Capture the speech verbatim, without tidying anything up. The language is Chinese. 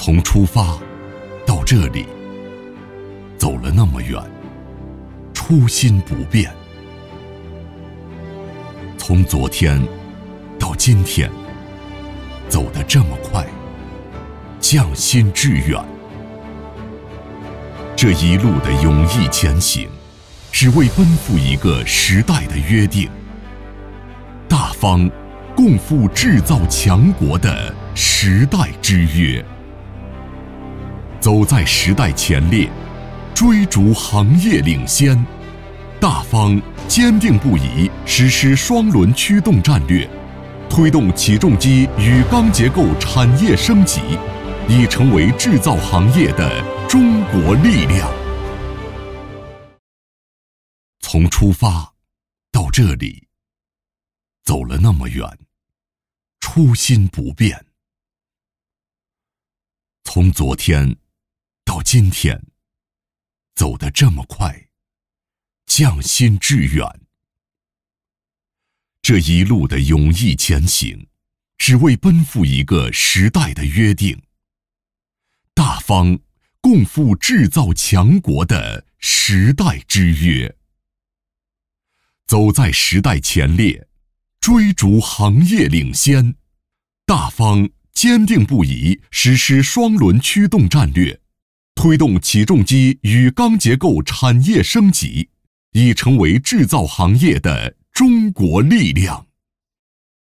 从出发到这里，走了那么远，初心不变。从昨天到今天，走得这么快，匠心致远。这一路的勇毅前行，只为奔赴一个时代的约定，大方共赴制造强国的时代之约。走在时代前列，追逐行业领先，大方坚定不移实施双轮驱动战略，推动起重机与钢结构产业升级，已成为制造行业的中国力量。从出发到这里，走了那么远，初心不变。从昨天到今天，走得这么快，匠心致远。这一路的勇毅前行，只为奔赴一个时代的约定，大方共赴制造强国的时代之约。走在时代前列，追逐行业领先，大方坚定不移实施双轮驱动战略，推动起重机与钢结构产业升级，已成为制造行业的中国力量。